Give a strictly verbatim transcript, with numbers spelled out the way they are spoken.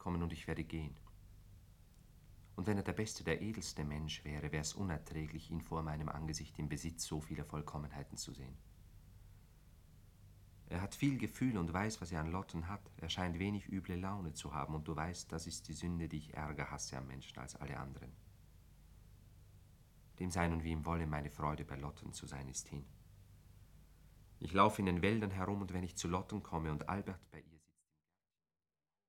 kommen und ich werde gehen. Und wenn er der beste, der edelste Mensch wäre, wäre es unerträglich, ihn vor meinem Angesicht im Besitz so vieler Vollkommenheiten zu sehen. Er hat viel Gefühl und weiß, was er an Lotten hat. Er scheint wenig üble Laune zu haben, und du weißt, das ist die Sünde, die ich ärger hasse am Menschen als alle anderen. Dem sei nun wie ihm wolle, meine Freude bei Lotten zu sein ist hin. Ich laufe in den Wäldern herum, und wenn ich zu Lotten komme und Albert bei ihr